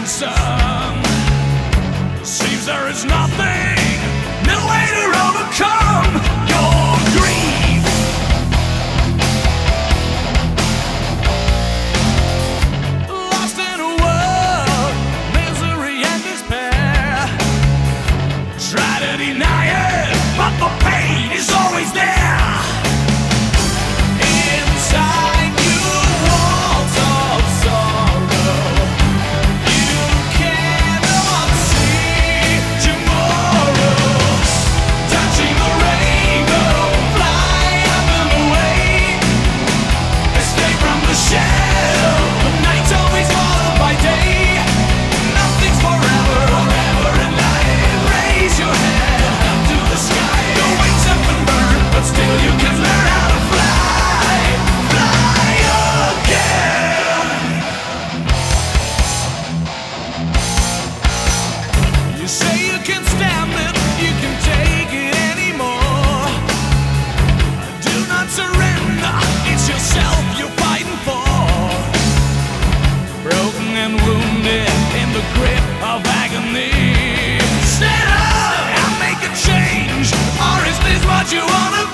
rising sun. Seems there is nothing, no way to overcome your grief. Lost in a world, misery and despair. Try to deny it, but the pain is always there. Inside you, walls of sorrow. You cannot see tomorrow. Touching the rainbow, fly up and away. Escape from the shadow. The night's always followed by day. Nothing's forever, forever in life. Raise your head up to the sky. Your wings up and burn, but still you can learn how to fly. Fly again. You say you can stand it, you can take it anymore. Do not surrender, it's yourself you're fighting for. Broken and wounded in the grip of agony. Stand up and make a change, or is this what you wanna be?